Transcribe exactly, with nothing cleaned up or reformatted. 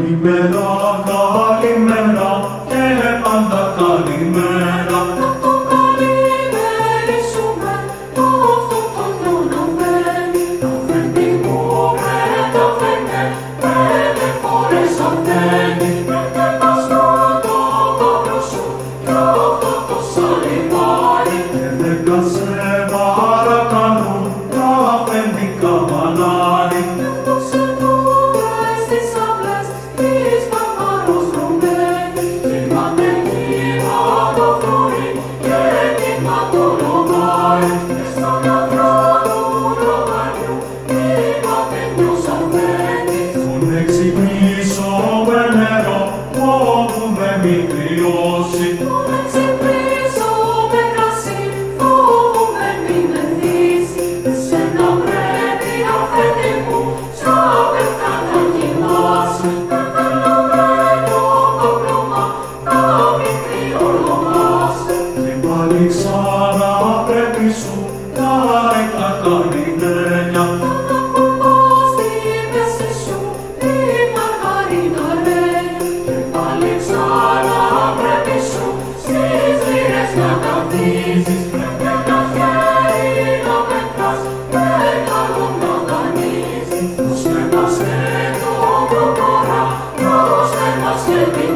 Καλημέρα, καλημέρα και πάντα καλημέρα. Να το καλημερίσουμε αυτό το χρόνο μπαίνει. Αφέντη μου με τα φαίνε, πέντε φορές αφέντη. Πέντε παστό το κόκκο σου κι αυτό το σαλιβάρι. Και δέκα σε παρακαλούν τα αφέντικα μανάρι. Έδωσε του στις αυλές της Παπαρός Ρομπένη. Θυμάται κύμα το πρωί και κύμα το λογάρι. Μες στον αφρό του λογαριού θυμάται ποιος αφέντη. Τον εξυπνήσω με νερό όπου με μη κρυώσει. Τον εξυπνήσω με κρασί φοβούμαι μη με θύσει. Εσένα πρέπει αφέντη μου στα πεύκα να κοιμάσαι. Δεν θέλω βρένιο παπλώμα να μην κρυολογάσαι. Και πάλι ξανά πρέπει σου να έκτα καληνένια. Να ακουμπάς στη μέση σου τη μαργαρίνα ρένια. Και πάλι ξανά πρέπει σου στις λίρες να καθίσεις. Πρέπει ένα χέρι να μετράς με καλό να δανείζεις. Ώστε μας και το προχωρά, Ώστε μας και την